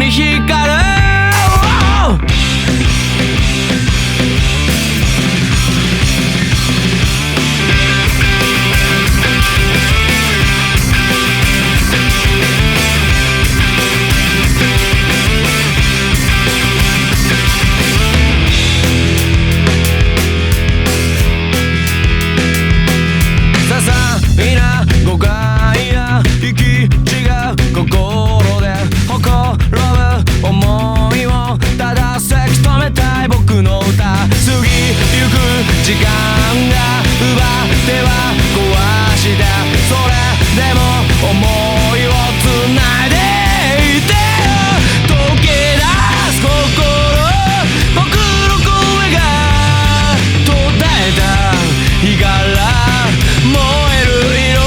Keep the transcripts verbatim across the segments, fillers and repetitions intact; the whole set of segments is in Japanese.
り光るみな誤解や行き違う心でほころぶ思いをただせき止めたい僕の歌過ぎゆく時間が奪っては壊してそれでも思いをつないでいてよ溶け出す心僕の声が途絶えた日から燃える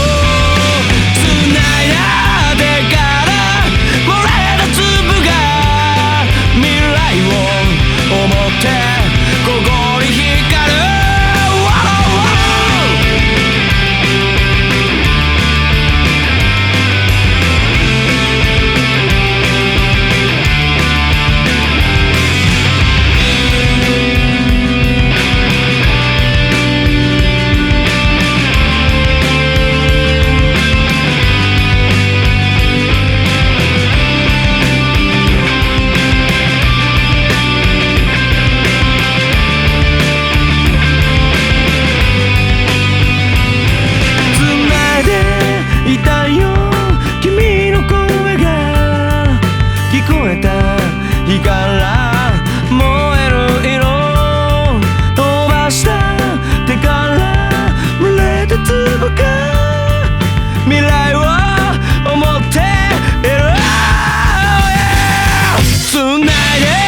日から燃える色飛ばした手から群れた粒が未来を思っている、oh yeah! 繋いで